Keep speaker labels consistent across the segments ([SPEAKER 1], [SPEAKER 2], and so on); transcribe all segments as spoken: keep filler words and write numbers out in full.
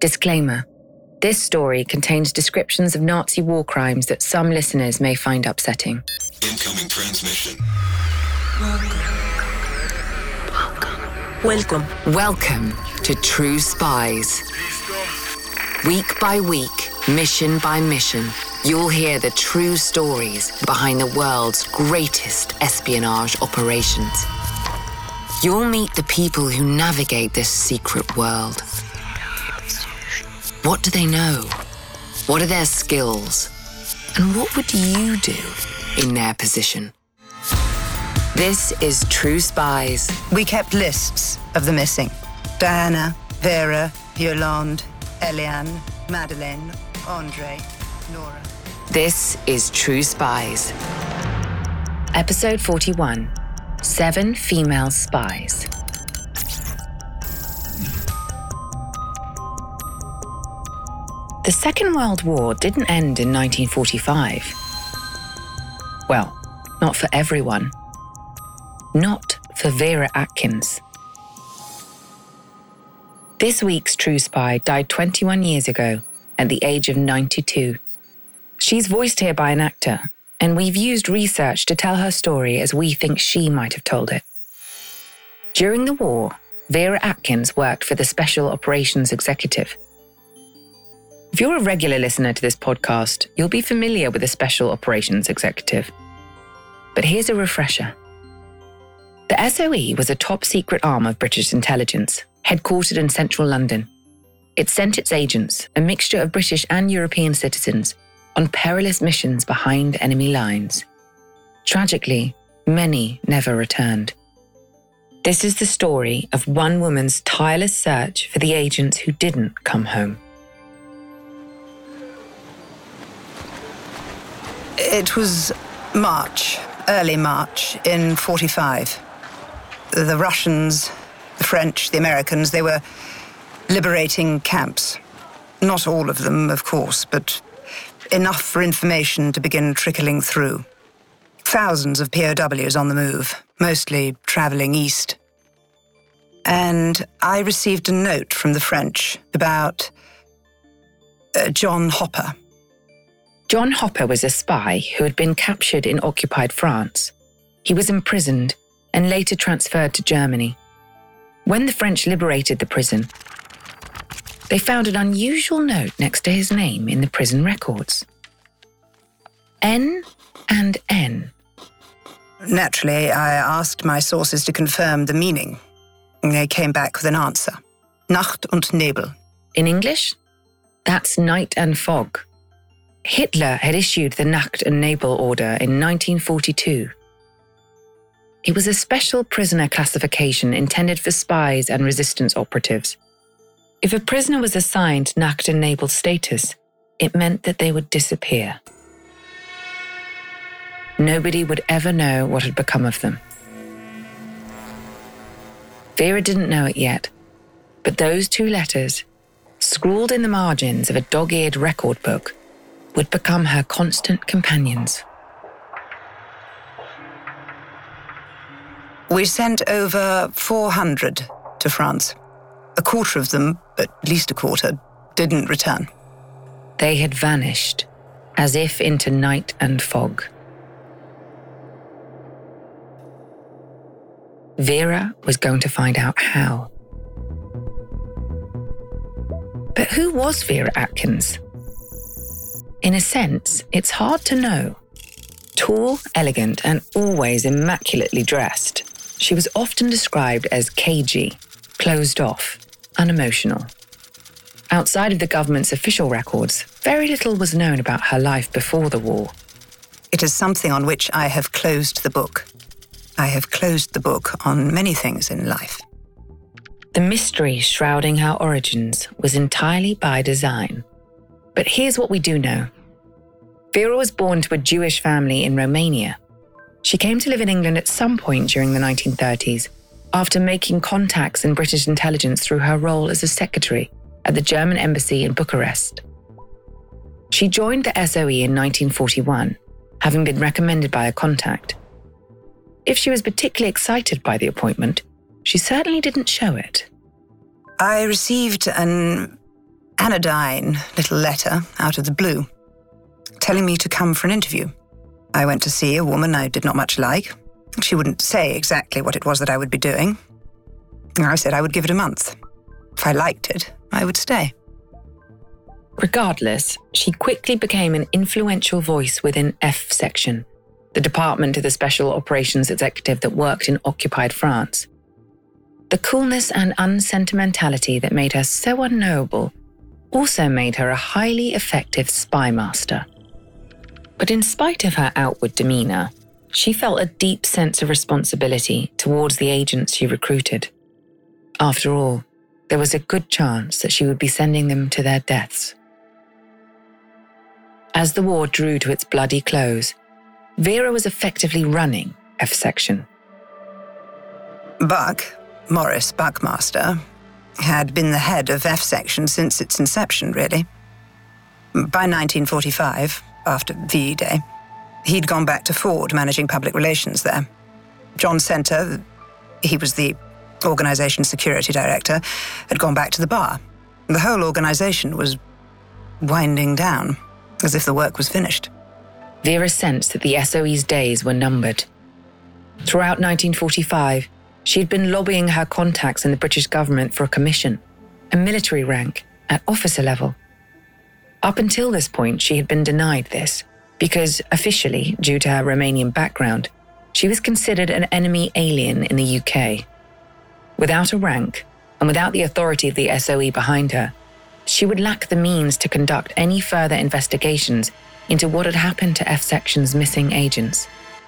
[SPEAKER 1] Disclaimer. This story contains descriptions of Nazi war crimes that some listeners may find upsetting.
[SPEAKER 2] Incoming transmission.
[SPEAKER 3] Welcome. Welcome.
[SPEAKER 1] Welcome to True Spies. Week by week, mission by mission, you'll hear the true stories behind the world's greatest espionage operations. You'll meet the people who navigate this secret world. What do they know? What are their skills? And what would you do in their position? This is True Spies.
[SPEAKER 4] We kept lists of the missing. Diana, Vera, Yolande, Eliane, Madeleine, Andre, Nora.
[SPEAKER 1] This is True Spies. Episode forty-one, Seven Female Spies. The Second World War didn't end in nineteen forty-five. Well, not for everyone. Not for Vera Atkins. This week's True Spy died twenty-one years ago at the age of ninety-two. She's voiced here by an actor, and we've used research to tell her story as we think she might have told it. During the war, Vera Atkins worked for the Special Operations Executive. If you're a regular listener to this podcast, you'll be familiar with the Special Operations Executive. But here's a refresher. The S O E was a top-secret arm of British intelligence, headquartered in central London. It sent its agents, a mixture of British and European citizens, on perilous missions behind enemy lines. Tragically, many never returned. This is the story of one woman's tireless search for the agents who didn't come home.
[SPEAKER 4] It was March, early March, in forty-five. The Russians, the French, the Americans, they were liberating camps. Not all of them, of course, but enough for information to begin trickling through. Thousands of P O Ws on the move, mostly travelling east. And I received a note from the French about uh, John Hopper.
[SPEAKER 1] John Hopper was a spy who had been captured in occupied France. He was imprisoned and later transferred to Germany. When the French liberated the prison, they found an unusual note next to his name in the prison records. N and N.
[SPEAKER 4] Naturally, I asked my sources to confirm the meaning. They came back with an answer. Nacht und Nebel.
[SPEAKER 1] In English, that's night and fog. Hitler had issued the Nacht und Nebel order in nineteen forty-two. It was a special prisoner classification intended for spies and resistance operatives. If a prisoner was assigned Nacht und Nebel status, it meant that they would disappear. Nobody would ever know what had become of them. Vera didn't know it yet, but those two letters, scrawled in the margins of a dog-eared record book, would become her constant companions.
[SPEAKER 4] We sent over four hundred to France. A quarter of them, at least a quarter, didn't return.
[SPEAKER 1] They had vanished, as if into night and fog. Vera was going to find out how. But who was Vera Atkins? In a sense, it's hard to know. Tall, elegant, and always immaculately dressed, she was often described as cagey, closed off, unemotional. Outside of the government's official records, very little was known about her life before the war.
[SPEAKER 4] It is something on which I have closed the book. I have closed the book on many things in life.
[SPEAKER 1] The mystery shrouding her origins was entirely by design. But here's what we do know. Vera was born to a Jewish family in Romania. She came to live in England at some point during the nineteen thirties, after making contacts in British intelligence through her role as a secretary at the German embassy in Bucharest. She joined the S O E in nineteen forty-one, having been recommended by a contact. If she was particularly excited by the appointment, she certainly didn't show it.
[SPEAKER 4] I received an anodyne little letter out of the blue, telling me to come for an interview. I went to see a woman I did not much like. She wouldn't say exactly what it was that I would be doing. I said I would give it a month. If I liked it, I would stay.
[SPEAKER 1] Regardless, she quickly became an influential voice within F Section, the department of the Special Operations Executive that worked in occupied France. The coolness and unsentimentality that made her so unknowable also made her a highly effective spy master. But in spite of her outward demeanour, she felt a deep sense of responsibility towards the agents she recruited. After all, there was a good chance that she would be sending them to their deaths. As the war drew to its bloody close, Vera was effectively running F Section.
[SPEAKER 4] Buck, Morris Buckmaster, had been the head of F Section since its inception, really. By nineteen forty-five, after V Day, he'd gone back to Ford, managing public relations there. John Center, he was the organization security director, had gone back to the bar. The whole organization was winding down, as if the work was finished.
[SPEAKER 1] Vera sensed that the S O E's days were numbered. Throughout nineteen forty-five, she had been lobbying her contacts in the British government for a commission, a military rank, at officer level. Up until this point, she had been denied this, because officially, due to her Romanian background, she was considered an enemy alien in the U K. Without a rank, and without the authority of the S O E behind her, she would lack the means to conduct any further investigations into what had happened to F Section's missing agents.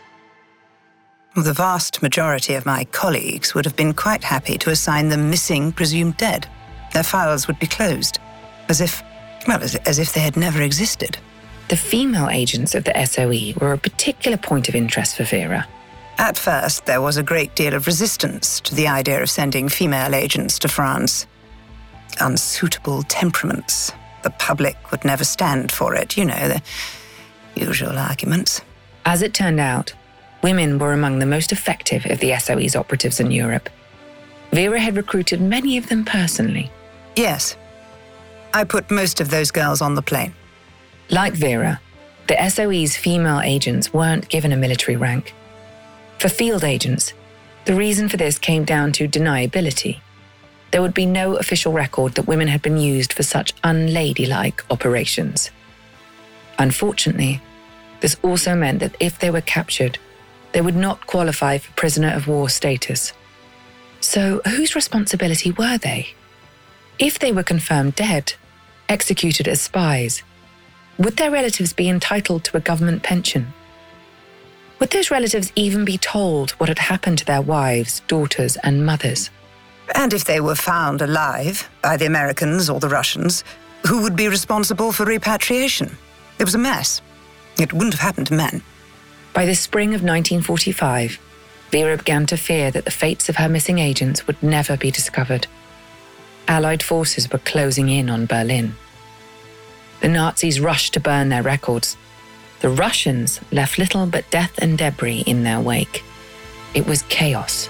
[SPEAKER 4] The vast majority of my colleagues would have been quite happy to assign them missing, presumed dead. Their files would be closed, as if, well, as, as if they had never existed.
[SPEAKER 1] The female agents of the S O E were a particular point of interest for Vera.
[SPEAKER 4] At first, there was a great deal of resistance to the idea of sending female agents to France. Unsuitable temperaments. The public would never stand for it, you know, the usual arguments.
[SPEAKER 1] As it turned out, women were among the most effective of the S O E's operatives in Europe. Vera had recruited many of them personally.
[SPEAKER 4] Yes. I put most of those girls on the plane.
[SPEAKER 1] Like Vera, the S O E's female agents weren't given a military rank. For field agents, the reason for this came down to deniability. There would be no official record that women had been used for such unladylike operations. Unfortunately, this also meant that if they were captured, they would not qualify for prisoner of war status. So whose responsibility were they? If they were confirmed dead, executed as spies, would their relatives be entitled to a government pension? Would those relatives even be told what had happened to their wives, daughters, and mothers?
[SPEAKER 4] And if they were found alive by the Americans or the Russians, who would be responsible for repatriation? It was a mess. It wouldn't have happened to men.
[SPEAKER 1] By the spring of nineteen forty-five, Vera began to fear that the fates of her missing agents would never be discovered. Allied forces were closing in on Berlin. The Nazis rushed to burn their records. The Russians left little but death and debris in their wake. It was chaos.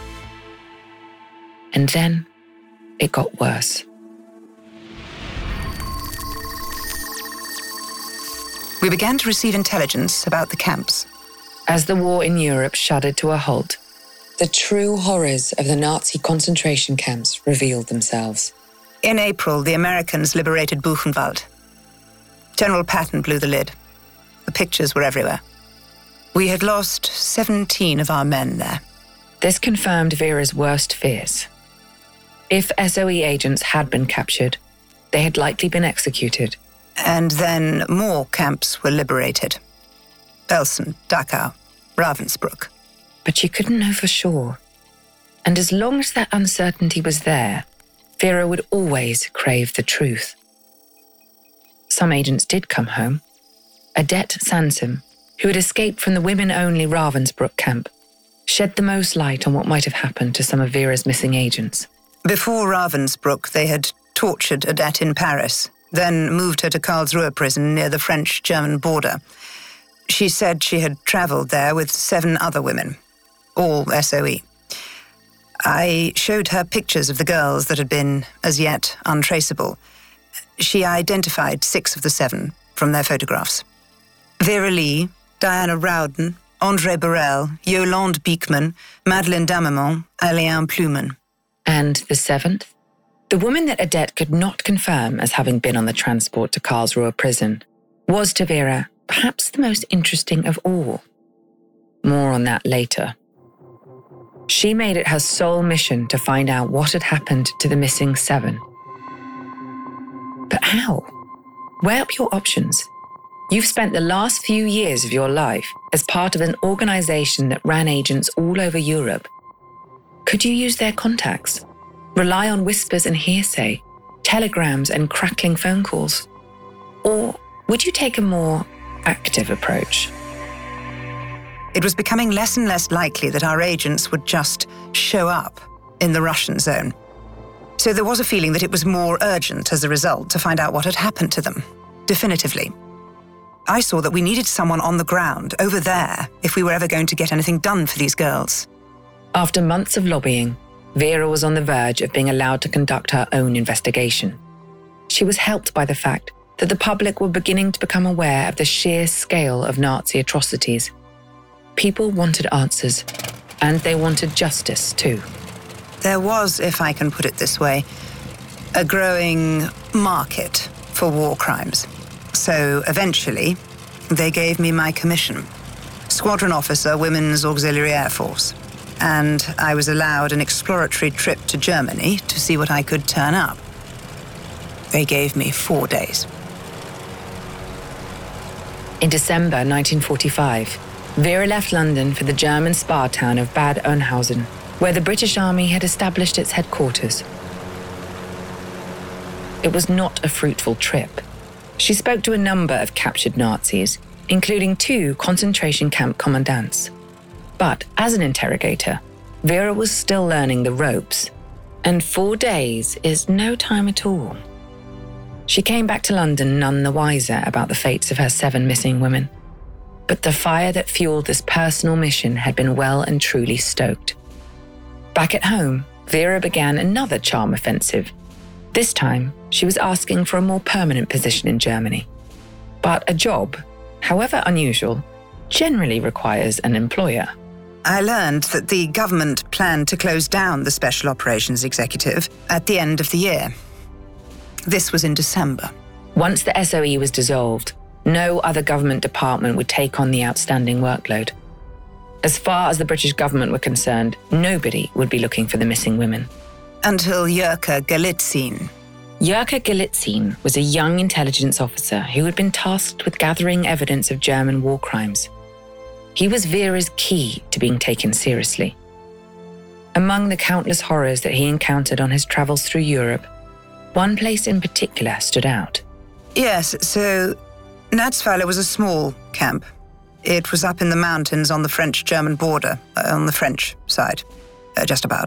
[SPEAKER 1] And then it got worse.
[SPEAKER 4] We began to receive intelligence about the camps.
[SPEAKER 1] As the war in Europe shuddered to a halt, the true horrors of the Nazi concentration camps revealed themselves.
[SPEAKER 4] In April, the Americans liberated Buchenwald. General Patton blew the lid. The pictures were everywhere. We had lost seventeen of our men there.
[SPEAKER 1] This confirmed Vera's worst fears. If S O E agents had been captured, they had likely been executed.
[SPEAKER 4] And then more camps were liberated. Belsen, Dachau, Ravensbrück.
[SPEAKER 1] But she couldn't know for sure. And as long as that uncertainty was there, Vera would always crave the truth. Some agents did come home. Adette Sansom, who had escaped from the women-only Ravensbrück camp, shed the most light on what might have happened to some of Vera's missing agents.
[SPEAKER 4] Before Ravensbrück, they had tortured Adette in Paris, then moved her to Karlsruhe prison near the French-German border. She said she had travelled there with seven other women, all S O E. I showed her pictures of the girls that had been, as yet, untraceable, she identified six of the seven from their photographs. Vera Lee, Diana Rowden, André Borel, Yolande Beekman, Madeleine Damemont, Alain Plumen.
[SPEAKER 1] And the seventh? The woman that Odette could not confirm as having been on the transport to Karlsruhe prison was to Vera perhaps the most interesting of all. More on that later. She made it her sole mission to find out what had happened to the missing seven. But how? Weigh up your options. You've spent the last few years of your life as part of an organization that ran agents all over Europe. Could you use their contacts? Rely on whispers and hearsay, telegrams and crackling phone calls? Or would you take a more active approach?
[SPEAKER 4] It was becoming less and less likely that our agents would just show up in the Russian zone. So there was a feeling that it was more urgent as a result to find out what had happened to them, definitively. I saw that we needed someone on the ground, over there, if we were ever going to get anything done for these girls.
[SPEAKER 1] After months of lobbying, Vera was on the verge of being allowed to conduct her own investigation. She was helped by the fact that the public were beginning to become aware of the sheer scale of Nazi atrocities. People wanted answers, and they wanted justice too.
[SPEAKER 4] There was, if I can put it this way, a growing market for war crimes. So eventually, they gave me my commission. Squadron Officer, Women's Auxiliary Air Force. And I was allowed an exploratory trip to Germany to see what I could turn up. They gave me four days.
[SPEAKER 1] In December nineteen forty-five, Vera left London for the German spa town of Bad Oeynhausen, where the British Army had established its headquarters. It was not a fruitful trip. She spoke to a number of captured Nazis, including two concentration camp commandants. But as an interrogator, Vera was still learning the ropes, and four days is no time at all. She came back to London none the wiser about the fates of her seven missing women. But the fire that fueled this personal mission had been well and truly stoked. Back at home, Vera began another charm offensive. This time, she was asking for a more permanent position in Germany. But a job, however unusual, generally requires an employer.
[SPEAKER 4] I learned that the government planned to close down the Special Operations Executive at the end of the year. This was in December.
[SPEAKER 1] Once the S O E was dissolved, no other government department would take on the outstanding workload. As far as the British government were concerned, nobody would be looking for the missing women.
[SPEAKER 4] Until Jirka Galitzin.
[SPEAKER 1] Jirka Galitzin was a young intelligence officer who had been tasked with gathering evidence of German war crimes. He was Vera's key to being taken seriously. Among the countless horrors that he encountered on his travels through Europe, one place in particular stood out.
[SPEAKER 4] Yes, so Natzweiler was a small camp. It was up in the mountains on the French-German border, uh, on the French side, uh, just about.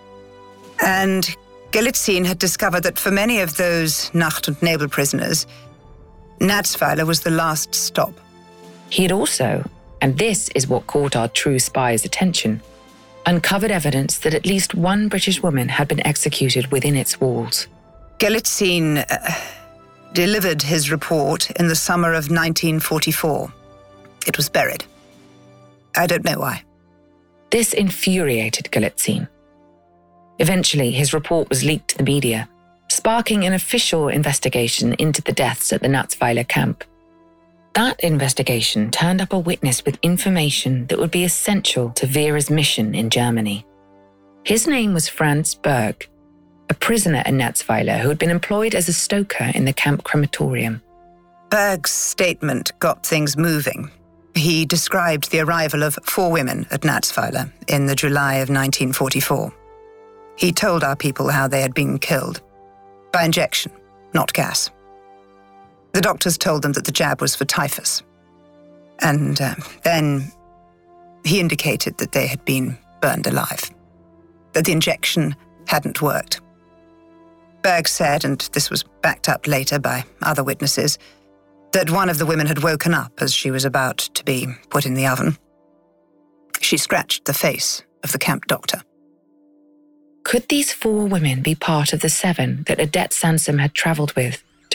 [SPEAKER 4] And Galitzin had discovered that for many of those Nacht- und Nebel prisoners, Natzweiler was the last stop.
[SPEAKER 1] He had also, and this is what caught our true spy's attention, uncovered evidence that at least one British woman had been executed within its walls.
[SPEAKER 4] Galitzin uh, delivered his report in the summer of nineteen forty-four. It was buried. I don't know why.
[SPEAKER 1] This infuriated Galitzin. Eventually, his report was leaked to the media, sparking an official investigation into the deaths at the Natzweiler camp. That investigation turned up a witness with information that would be essential to Vera's mission in Germany. His name was Franz Berg, a prisoner in Natzweiler who had been employed as a stoker in the camp crematorium.
[SPEAKER 4] Berg's statement got things moving. He described the arrival of four women at Natzweiler in the July of nineteen forty-four. He told our people how they had been killed. By injection, not gas. The doctors told them that the jab was for typhus. And uh, then he indicated that they had been burned alive, that the injection hadn't worked. Berg said, and this was backed up later by other witnesses, that one of the women had woken up as she was about to be put in the oven. She scratched the face of the camp doctor.
[SPEAKER 1] Could these four women be part of the seven that Odette Sansom had travelled with to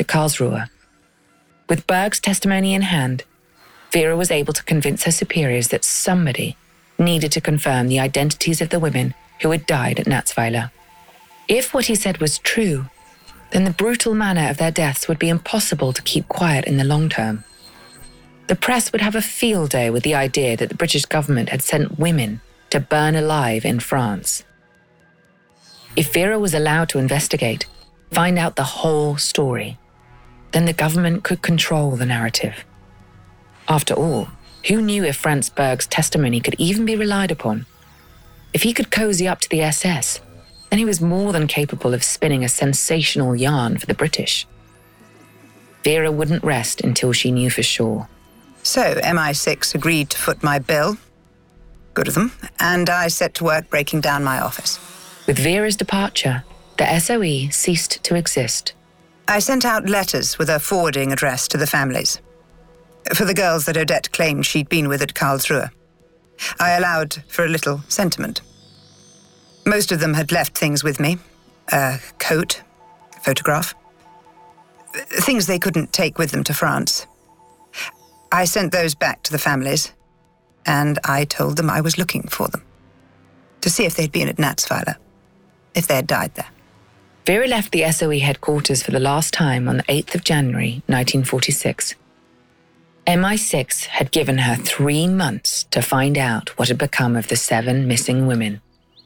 [SPEAKER 1] to Karlsruhe. With Berg's testimony in hand, Vera was able to convince her superiors that somebody needed to confirm the identities of the women who had died at Natzweiler. If what he said was true, then the brutal manner of their deaths would be impossible to keep quiet in the long term. The press would have a field day with the idea that the British government had sent women to burn alive in France. If Vera was allowed to investigate, find out the whole story, then the government could control the narrative. After all, who knew if Franz Berg's testimony could even be relied upon? If he could cozy up to the S S, then he was more than capable of spinning a sensational yarn for the British. Vera wouldn't rest until she knew for sure.
[SPEAKER 4] So M I six agreed to foot my bill. Good of them. And I set to work breaking down my office.
[SPEAKER 1] With Vera's departure, the S O E ceased to exist.
[SPEAKER 4] I sent out letters with a forwarding address to the families. For the girls that Odette claimed she'd been with at Karlsruhe. I allowed for a little sentiment. Most of them had left things with me. A coat, a photograph. Things they couldn't take with them to France. I sent those back to the families, and I told them I was looking for them. To see if they'd been at Natzweiler, if they had died there.
[SPEAKER 1] Vera left the S O E headquarters for the last time on the eighth of January, nineteen forty-six. M I six had given her three months to find out what had become of the seven missing women.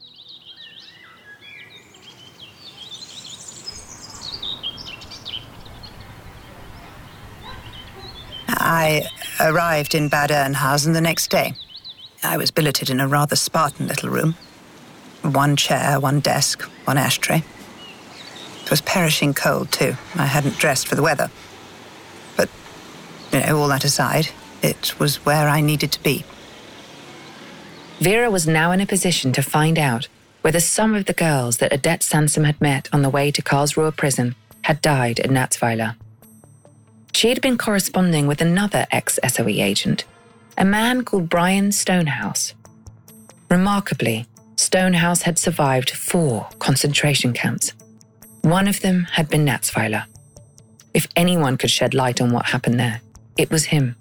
[SPEAKER 4] I arrived in Bad Oeynhausen the next day. I was billeted in a rather Spartan little room. One chair, one desk, one ashtray. It was perishing cold, too. I hadn't dressed for the weather. But, you know, all that aside, it was where I needed to be.
[SPEAKER 1] Vera was now in a position to find out whether some of the girls that Odette Sansom had met on the way to Karlsruhe prison had died at Natzweiler. She had been corresponding with another ex-S O E agent, a man called Brian Stonehouse. Remarkably, Stonehouse had survived four concentration camps. One of them had been Natzweiler. If anyone could shed light on what happened there, it was him.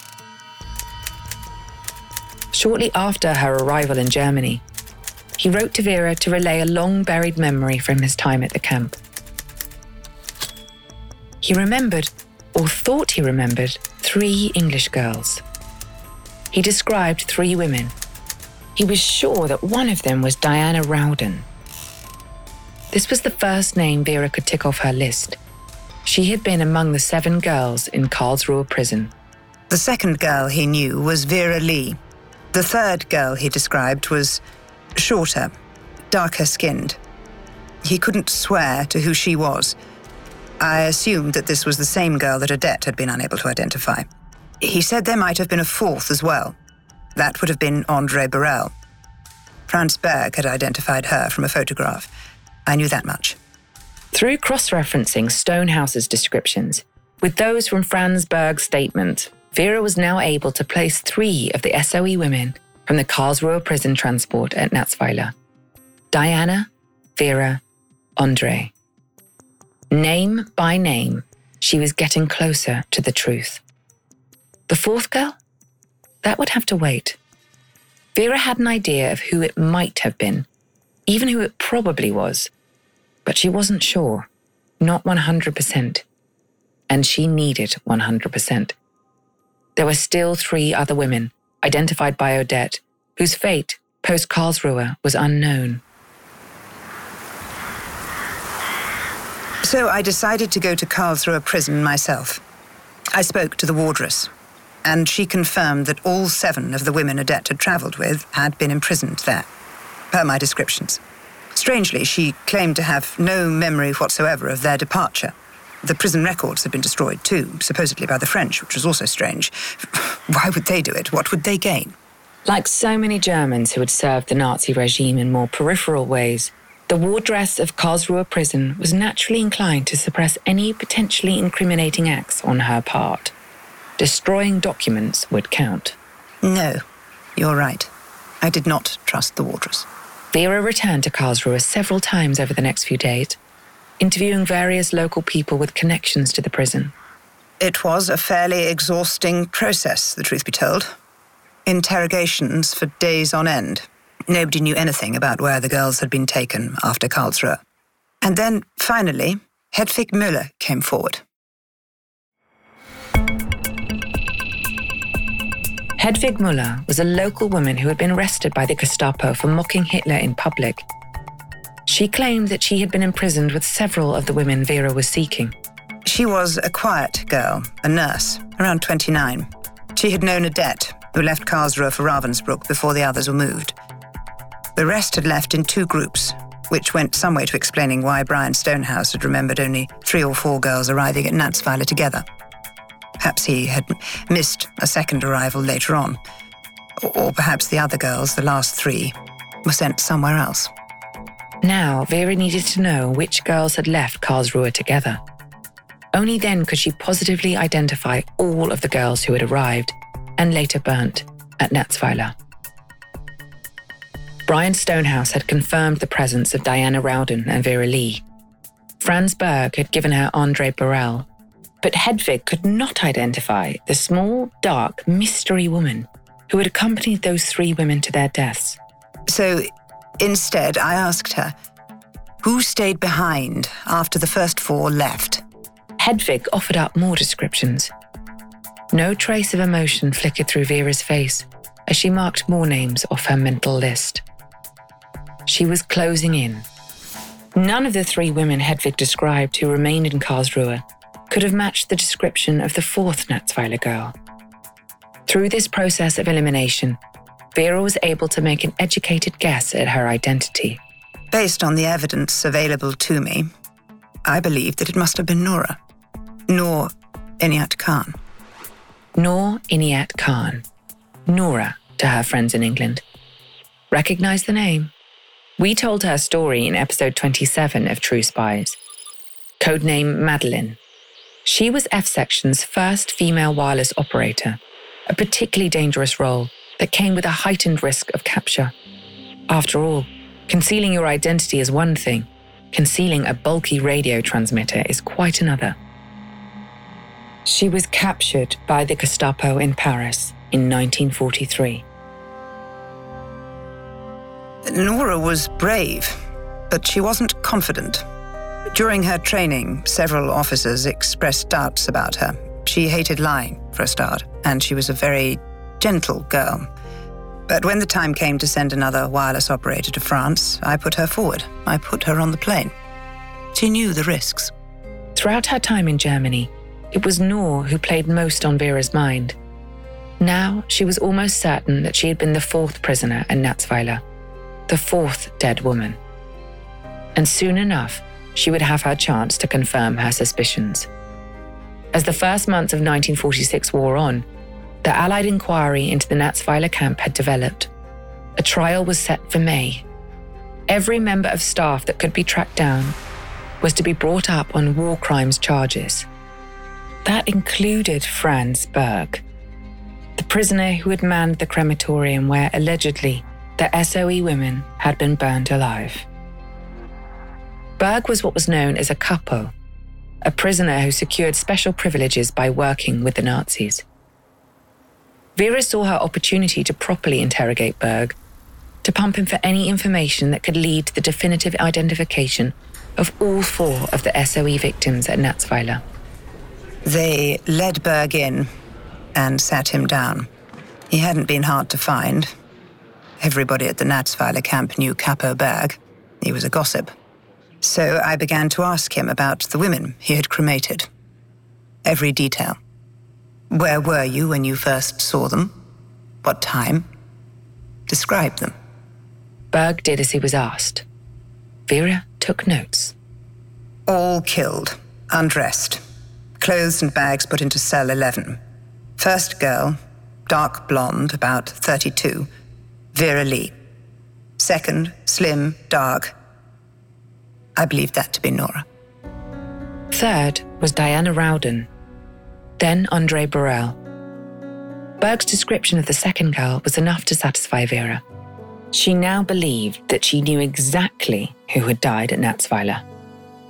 [SPEAKER 1] Shortly after her arrival in Germany, he wrote to Vera to relay a long-buried memory from his time at the camp. He remembered, or thought he remembered, three English girls. He described three women. He was sure that one of them was Diana Rowden. This was the first name Vera could tick off her list. She had been among the seven girls in Karlsruhe prison.
[SPEAKER 4] The second girl he knew was Vera Lee. The third girl he described was shorter, darker-skinned. He couldn't swear to who she was. I assumed that this was the same girl that Odette had been unable to identify. He said there might have been a fourth as well. That would have been André Borel. Franz Berg had identified her from a photograph. I knew that much.
[SPEAKER 1] Through cross-referencing Stonehouse's descriptions with those from Franz Berg's statement, Vera was now able to place three of the S O E women from the Karlsruhe prison transport at Natzweiler. Diana, Vera, André. Name by name, she was getting closer to the truth. The fourth girl? That would have to wait. Vera had an idea of who it might have been, even who it probably was, but she wasn't sure, not one hundred percent. And she needed one hundred percent. There were still three other women, identified by Odette, whose fate, post-Karlsruhe, was unknown.
[SPEAKER 4] So I decided to go to Karlsruhe prison myself. I spoke to the wardress, and she confirmed that all seven of the women Odette had travelled with had been imprisoned there, per my descriptions. Strangely, she claimed to have no memory whatsoever of their departure. The prison records had been destroyed too, supposedly by the French, which was also strange. Why would they do it? What would they gain?
[SPEAKER 1] Like so many Germans who had served the Nazi regime in more peripheral ways, the wardress of Karlsruhe prison was naturally inclined to suppress any potentially incriminating acts on her part. Destroying documents would count.
[SPEAKER 4] No, you're right. I did not trust the wardress.
[SPEAKER 1] Vera returned to Karlsruhe several times over the next few days. interviewing various local people with connections to the prison.
[SPEAKER 4] It was a fairly exhausting process, the truth be told. Interrogations for days on end. Nobody knew anything about where the girls had been taken after Karlsruhe. And then, finally, Hedvig Müller came forward.
[SPEAKER 1] Hedvig Müller was a local woman who had been arrested by the Gestapo for mocking Hitler in public. She claimed that she had been imprisoned with several of the women Vera was seeking.
[SPEAKER 4] She was a quiet girl, a nurse, around twenty-nine. She had known Odette, who left Karlsruhe for Ravensbrück before the others were moved. The rest had left in two groups, which went some way to explaining why Brian Stonehouse had remembered only three or four girls arriving at Natzweiler together. Perhaps he had missed a second arrival later on. Or perhaps the other girls, the last three, were sent somewhere else.
[SPEAKER 1] Now, Vera needed to know which girls had left Karlsruhe together. Only then could she positively identify all of the girls who had arrived and later burnt at Natzweiler. Brian Stonehouse had confirmed the presence of Diana Rowden and Vera Lee. Franz Berg had given her Andre Borel, but Hedvig could not identify the small, dark, mystery woman who had accompanied those three women to their deaths.
[SPEAKER 4] So instead, I asked her, who stayed behind after the first four left?
[SPEAKER 1] Hedvig offered up more descriptions. No trace of emotion flickered through Vera's face as she marked more names off her mental list. She was closing in. None of the three women Hedvig described who remained in Karlsruhe could have matched the description of the fourth Natzweiler girl. Through this process of elimination, Vera was able to make an educated guess at her identity.
[SPEAKER 4] Based on the evidence available to me, I believe that it must have been Nora. Noor Inayat Khan.
[SPEAKER 1] Noor Inayat Khan. Nora, to her friends in England. Recognise the name? We told her story in episode twenty-seven of True Spies. Codename Madeline. She was F-Section's first female wireless operator, a particularly dangerous role that came with a heightened risk of capture. After all, concealing your identity is one thing. Concealing a bulky radio transmitter is quite another. She was captured by the Gestapo in Paris in nineteen forty-three.
[SPEAKER 4] Nora was brave, but she wasn't confident. During her training, several officers expressed doubts about her. She hated lying, for a start, and she was a very gentle girl. But when the time came to send another wireless operator to France, I put her forward. I put her on the plane. She knew the risks.
[SPEAKER 1] Throughout her time in Germany, it was Noor who played most on Vera's mind. Now, she was almost certain that she had been the fourth prisoner in Natzweiler, the fourth dead woman. And soon enough, she would have her chance to confirm her suspicions. As the first months of nineteen forty-six wore on, the Allied inquiry into the Natzweiler camp had developed. A trial was set for May. Every member of staff that could be tracked down was to be brought up on war crimes charges. That included Franz Berg, the prisoner who had manned the crematorium where allegedly the S O E women had been burned alive. Berg was what was known as a capo, a prisoner who secured special privileges by working with the Nazis. Vera saw her opportunity to properly interrogate Berg, to pump him for any information that could lead to the definitive identification of all four of the S O E victims at Natzweiler.
[SPEAKER 4] They led Berg in and sat him down. He hadn't been hard to find. Everybody at the Natzweiler camp knew Capo Berg. He was a gossip. So I began to ask him about the women he had cremated. Every detail. Where were you when you first saw them? What time? Describe them.
[SPEAKER 1] Berg did as he was asked. Vera took notes.
[SPEAKER 4] All killed, undressed. Clothes and bags put into cell eleven. First girl, dark blonde, about thirty-two, Vera Lee. Second, slim, dark. I believed that to be Nora.
[SPEAKER 1] Third was Diana Rowden. Then Andre Borel. Berg's description of the second girl was enough to satisfy Vera. She now believed that she knew exactly who had died at Natzweiler.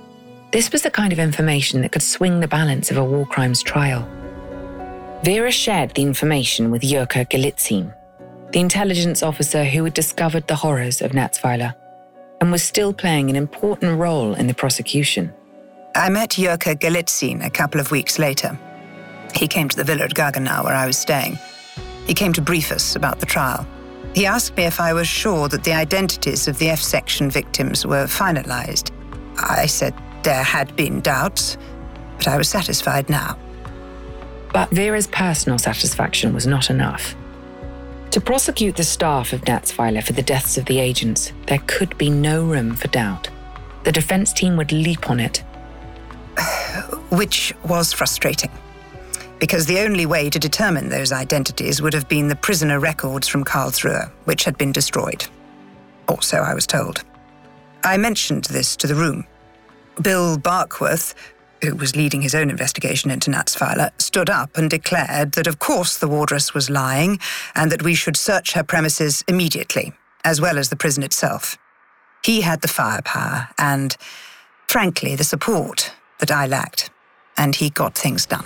[SPEAKER 1] This was the kind of information that could swing the balance of a war crimes trial. Vera shared the information with Jurka Galitzin, the intelligence officer who had discovered the horrors of Natzweiler and was still playing an important role in the prosecution.
[SPEAKER 4] I met Jurka Galitzin a couple of weeks later. He came to the villa at Gaggenau where I was staying. He came to brief us about the trial. He asked me if I was sure that the identities of the F-section victims were finalized. I said there had been doubts, but I was satisfied now.
[SPEAKER 1] But Vera's personal satisfaction was not enough. To prosecute the staff of Natzweiler for the deaths of the agents, there could be no room for doubt. The defense team would leap on it.
[SPEAKER 4] Which was frustrating, because the only way to determine those identities would have been the prisoner records from Karlsruhe, which had been destroyed. Or so I was told. I mentioned this to the room. Bill Barkworth, who was leading his own investigation into Natzweiler, stood up and declared that of course the wardress was lying and that we should search her premises immediately, as well as the prison itself. He had the firepower and, frankly, the support that I lacked, and he got things done.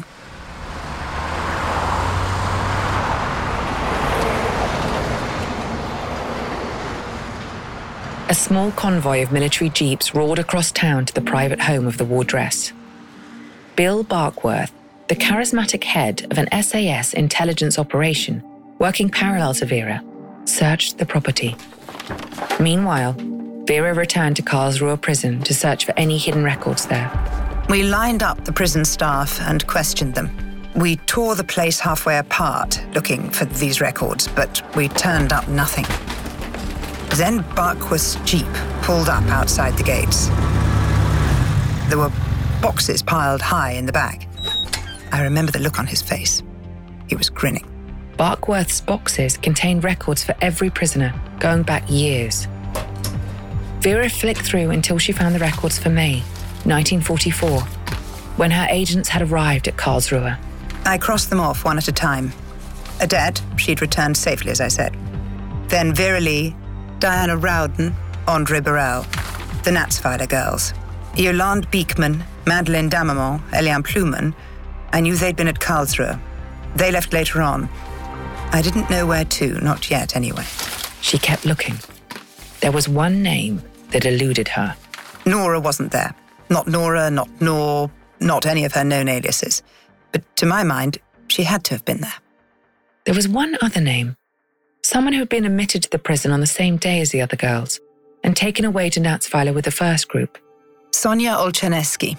[SPEAKER 1] A small convoy of military jeeps roared across town to the private home of the wardress. Bill Barkworth, the charismatic head of an S A S intelligence operation working parallel to Vera, searched the property. Meanwhile, Vera returned to Karlsruhe prison to search for any hidden records there.
[SPEAKER 4] We lined up the prison staff and questioned them. We tore the place halfway apart, looking for these records, but we turned up nothing. Then Barkworth's jeep pulled up outside the gates. There were boxes piled high in the back. I remember the look on his face. He was grinning.
[SPEAKER 1] Barkworth's boxes contained records for every prisoner, going back years. Vera flicked through until she found the records for May, nineteen forty-four, when her agents had arrived at Karlsruhe.
[SPEAKER 4] I crossed them off one at a time. Adette, she'd returned safely, as I said. Then Vera Lee, Diana Rowden, Andre Burrell, the Natzweiler girls, Yolande Beekman, Madeleine Damamont, Eliane Pluman. I knew they'd been at Karlsruhe. They left later on. I didn't know where to, not yet anyway.
[SPEAKER 1] She kept looking. There was one name that eluded her.
[SPEAKER 4] Nora wasn't there. Not Nora, not Nor, not any of her known aliases. But to my mind, she had to have been there.
[SPEAKER 1] There was one other name. Someone who'd been admitted to the prison on the same day as the other girls and taken away to Natzweiler with the first group.
[SPEAKER 4] Sonia Olchanesky.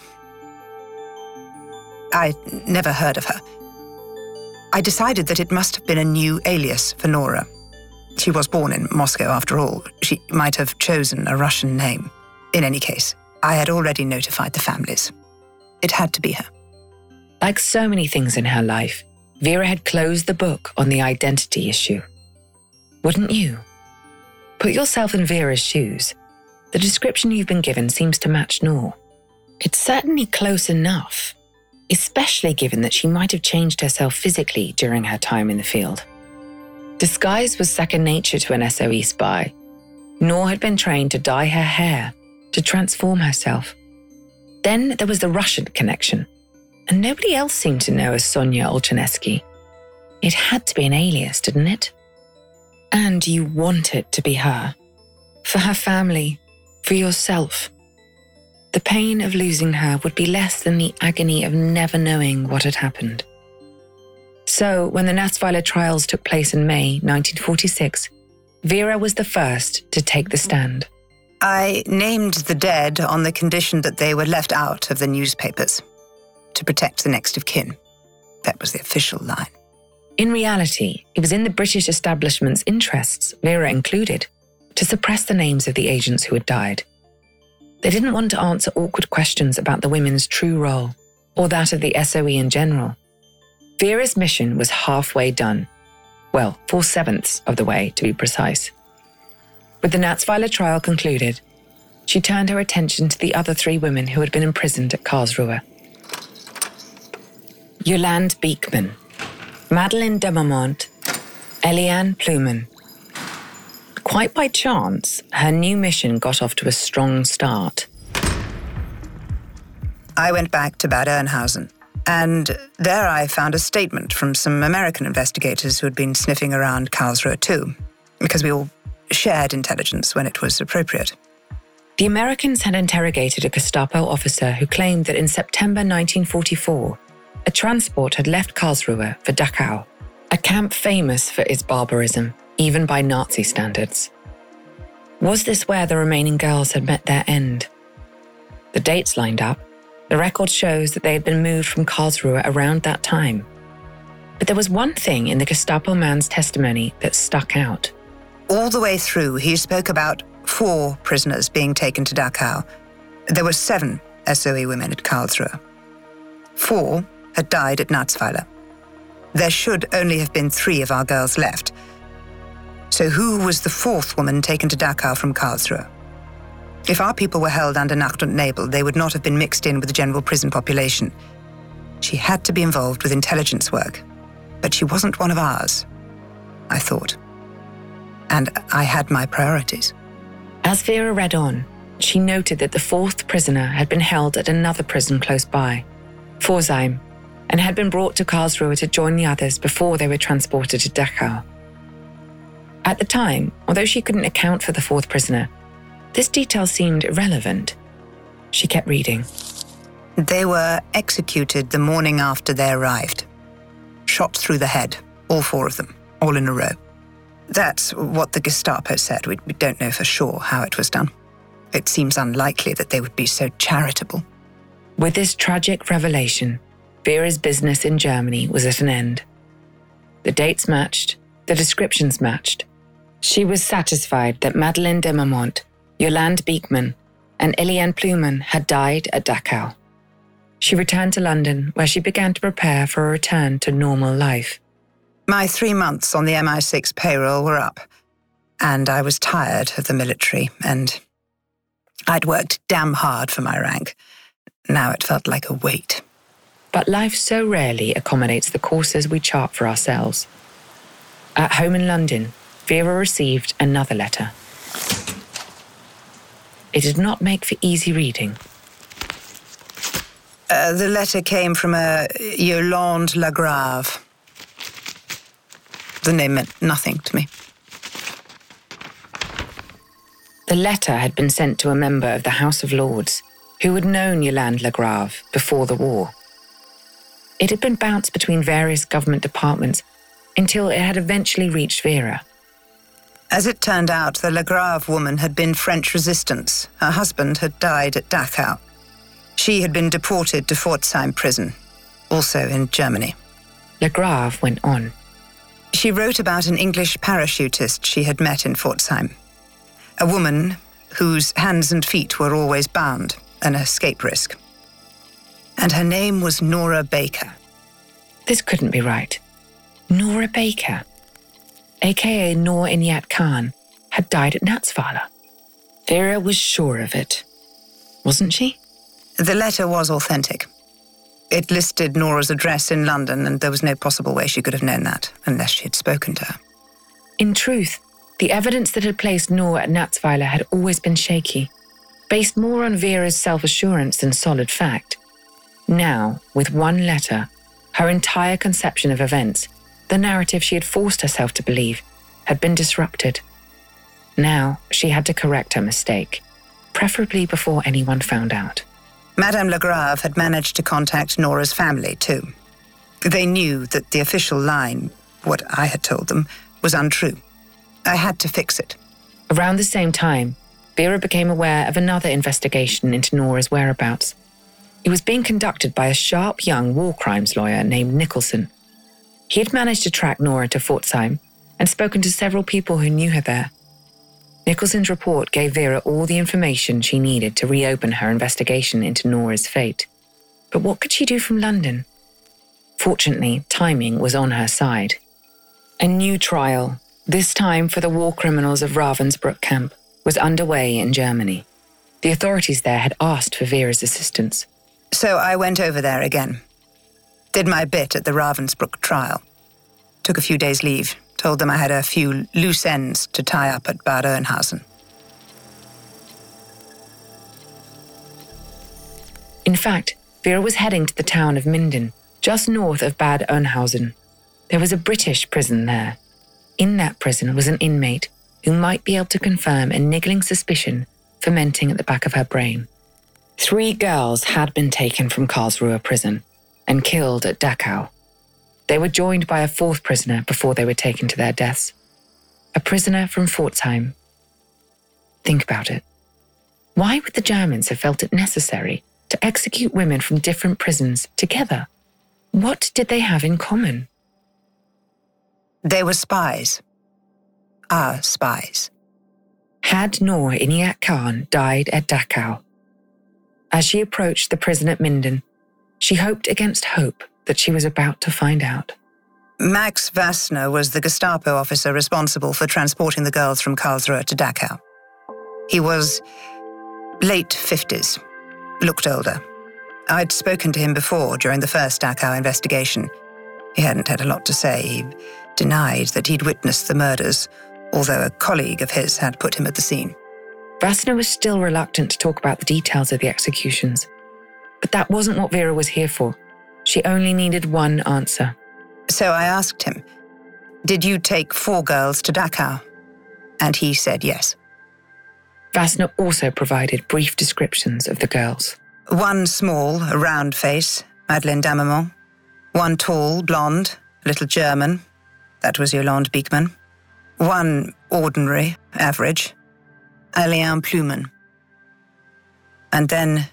[SPEAKER 4] I'd never heard of her. I decided that it must have been a new alias for Nora. She was born in Moscow, after all. She might have chosen a Russian name. In any case, I had already notified the families. It had to be her.
[SPEAKER 1] Like so many things in her life, Vera had closed the book on the identity issue. Wouldn't you? Put yourself in Vera's shoes. The description you've been given seems to match Nor. It's certainly close enough, especially given that she might have changed herself physically during her time in the field. Disguise was second nature to an S O E spy. Nor had been trained to dye her hair, to transform herself. Then there was the Russian connection, and nobody else seemed to know as Sonia Olchanesky. It had to be an alias, didn't it? And you want it to be her. For her family, for yourself. The pain of losing her would be less than the agony of never knowing what had happened. So, when the Natzweiler trials took place in May nineteen forty-six, Vera was the first to take the stand.
[SPEAKER 4] I named the dead on the condition that they were left out of the newspapers, to protect the next of kin. That was the official line.
[SPEAKER 1] In reality, it was in the British establishment's interests, Vera included, to suppress the names of the agents who had died. They didn't want to answer awkward questions about the women's true role, or that of the S O E in general. Vera's mission was halfway done. Well, four-sevenths of the way, to be precise. With the Natzweiler trial concluded, she turned her attention to the other three women who had been imprisoned at Karlsruhe. Yolande Beekman, Madeleine Damamont, Eliane Pluman. Quite by chance, her new mission got off to a strong start.
[SPEAKER 4] I went back to Bad Oeynhausen, and there I found a statement from some American investigators who had been sniffing around Karlsruhe too, because we all shared intelligence when it was appropriate.
[SPEAKER 1] The Americans had interrogated a Gestapo officer who claimed that in September nineteen forty-four, a transport had left Karlsruhe for Dachau, a camp famous for its barbarism, even by Nazi standards. Was this where the remaining girls had met their end? The dates lined up. The record shows that they had been moved from Karlsruhe around that time. But there was one thing in the Gestapo man's testimony that stuck out.
[SPEAKER 4] All the way through, he spoke about four prisoners being taken to Dachau. There were seven S O E women at Karlsruhe. Four had died at Natzweiler. There should only have been three of our girls left. So who was the fourth woman taken to Dachau from Karlsruhe? If our people were held under Nacht und Nebel, they would not have been mixed in with the general prison population. She had to be involved with intelligence work, but she wasn't one of ours, I thought. And I had my priorities.
[SPEAKER 1] As Vera read on, she noted that the fourth prisoner had been held at another prison close by, Pforzheim, and had been brought to Karlsruhe to join the others before they were transported to Dachau. At the time, although she couldn't account for the fourth prisoner, this detail seemed irrelevant. She kept reading.
[SPEAKER 4] They were executed the morning after they arrived. Shot through the head, all four of them, all in a row. That's what the Gestapo said. We, we don't know for sure how it was done. It seems unlikely that they would be so charitable.
[SPEAKER 1] With this tragic revelation, Vera's business in Germany was at an end. The dates matched, the descriptions matched. She was satisfied that Madeleine de Marmont, Yolande Beekman, and Eliane Pluman had died at Dachau. She returned to London, where she began to prepare for a return to normal life.
[SPEAKER 4] My three months on the M I six payroll were up, and I was tired of the military, and I'd worked damn hard for my rank. Now it felt like a weight.
[SPEAKER 1] But life so rarely accommodates the courses we chart for ourselves. At home in London, Vera received another letter. It did not make for easy reading.
[SPEAKER 4] Uh, the letter came from a Yolande Lagrave. The name meant nothing to me.
[SPEAKER 1] The letter had been sent to a member of the House of Lords who had known Yolande Lagrave before the war. It had been bounced between various government departments until it had eventually reached Vera.
[SPEAKER 4] As it turned out, the Lagrave woman had been French resistance. Her husband had died at Dachau. She had been deported to Pforzheim prison, also in Germany.
[SPEAKER 1] Lagrave went on.
[SPEAKER 4] She wrote about an English parachutist she had met in Pforzheim, a woman whose hands and feet were always bound, an escape risk. And her name was Nora Baker.
[SPEAKER 1] This couldn't be right. Nora Baker, a k a. Noor Inayat Khan, had died at Natzweiler. Vera was sure of it, wasn't she?
[SPEAKER 4] The letter was authentic. It listed Nora's address in London, and there was no possible way she could have known that, unless she had spoken to her.
[SPEAKER 1] In truth, the evidence that had placed Noor at Natzweiler had always been shaky, based more on Vera's self-assurance than solid fact. Now, with one letter, her entire conception of events, the narrative she had forced herself to believe, had been disrupted. Now, she had to correct her mistake, preferably before anyone found out.
[SPEAKER 4] Madame Lagrave had managed to contact Nora's family, too. They knew that the official line, what I had told them, was untrue. I had to fix it.
[SPEAKER 1] Around the same time, Vera became aware of another investigation into Nora's whereabouts. It was being conducted by a sharp young war crimes lawyer named Nicholson. He had managed to track Nora to Pforzheim and spoken to several people who knew her there. Nicholson's report gave Vera all the information she needed to reopen her investigation into Nora's fate. But what could she do from London? Fortunately, timing was on her side. A new trial, this time for the war criminals of Ravensbrück camp, was underway in Germany. The authorities there had asked for Vera's assistance.
[SPEAKER 4] So I went over there again. Did my bit at the Ravensbrück trial. Took a few days' leave. Told them I had a few loose ends to tie up at Bad Oeynhausen.
[SPEAKER 1] In fact, Vera was heading to the town of Minden, just north of Bad Oeynhausen. There was a British prison there. In that prison was an inmate who might be able to confirm a niggling suspicion fermenting at the back of her brain. Three girls had been taken from Karlsruhe prison and killed at Dachau. They were joined by a fourth prisoner before they were taken to their deaths. A prisoner from Pforzheim. Think about it. Why would the Germans have felt it necessary to execute women from different prisons together? What did they have in common?
[SPEAKER 4] They were spies. Our spies.
[SPEAKER 1] Had Noor Inayat Khan died at Dachau? As she approached the prison at Minden, she hoped against hope that she was about to find out.
[SPEAKER 4] Max Wassner was the Gestapo officer responsible for transporting the girls from Karlsruhe to Dachau. He was late fifties, looked older. I'd spoken to him before during the first Dachau investigation. He hadn't had a lot to say. He denied that he'd witnessed the murders, although a colleague of his had put him at the scene.
[SPEAKER 1] Wassner was still reluctant to talk about the details of the executions. But that wasn't what Vera was here for. She only needed one answer.
[SPEAKER 4] So I asked him, "Did you take four girls to Dachau?" And he said yes.
[SPEAKER 1] Wassner also provided brief descriptions of the girls.
[SPEAKER 4] One small, a round face, Madeleine Dammermont. One tall, blonde, a little German. That was Yolande Beekman. One ordinary, average, Alain Plumen. And then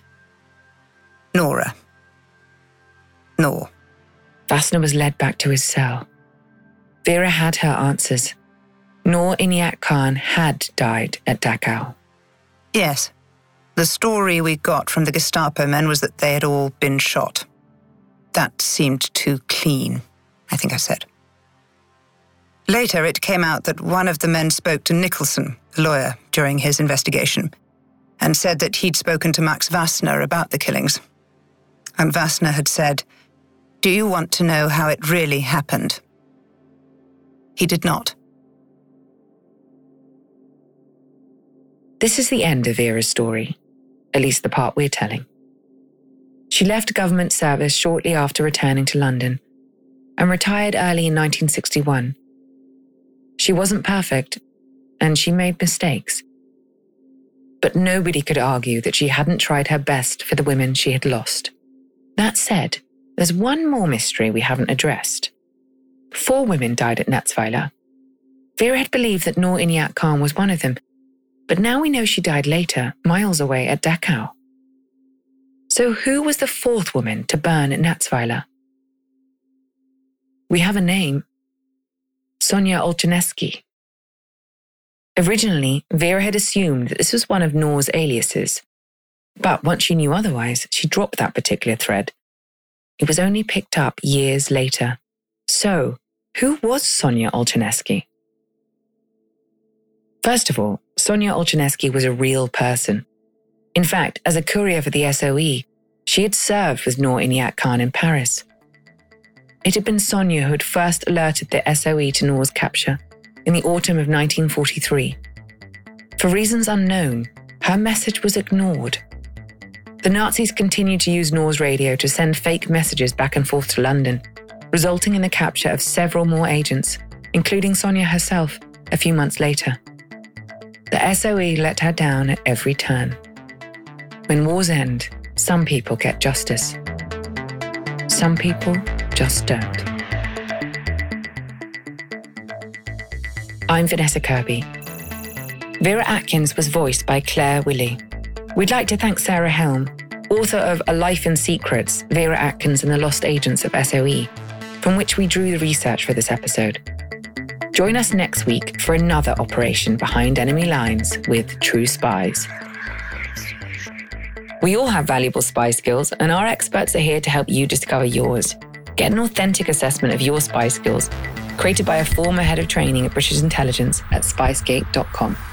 [SPEAKER 4] Nora. Noor.
[SPEAKER 1] Wassner was led back to his cell. Vera had her answers. Noor Inayat Khan had died at Dachau.
[SPEAKER 4] Yes. The story we got from the Gestapo men was that they had all been shot. That seemed too clean, I think I said. Later, it came out that one of the men spoke to Nicholson, the lawyer, during his investigation, and said that he'd spoken to Max Wassner about the killings. And Wassner had said, "Do you want to know how it really happened?" He did not.
[SPEAKER 1] This is the end of Vera's story, at least the part we're telling. She left government service shortly after returning to London and retired early in nineteen sixty-one. She wasn't perfect, and she made mistakes. But nobody could argue that she hadn't tried her best for the women she had lost. That said, there's one more mystery we haven't addressed. Four women died at Natzweiler. Vera had believed that Noor Inayat Khan was one of them, but now we know she died later, miles away at Dachau. So who was the fourth woman to burn at Natzweiler? We have a name. Sonia Olchanesky. Originally, Vera had assumed that this was one of Noor's aliases. But once she knew otherwise, she dropped that particular thread. It was only picked up years later. So, who was Sonia Olchanesky? First of all, Sonia Olchanesky was a real person. In fact, as a courier for the S O E, she had served with Noor Inayat Khan in Paris. It had been Sonia who had first alerted the S O E to Noor's capture in the autumn of nineteen forty-three. For reasons unknown, her message was ignored. The Nazis continued to use Noor's radio to send fake messages back and forth to London, resulting in the capture of several more agents, including Sonia herself, a few months later. The S O E let her down at every turn. When wars end, some people get justice. Some people just don't. I'm Vanessa Kirby. Vera Atkins was voiced by Claire Willey. We'd like to thank Sarah Helm, author of A Life in Secrets, Vera Atkins and the Lost Agents of S O E, from which we drew the research for this episode. Join us next week for another operation behind enemy lines with True Spies. We all have valuable spy skills, and our experts are here to help you discover yours. Get an authentic assessment of your spy skills, created by a former head of training at British Intelligence at spicegate dot com.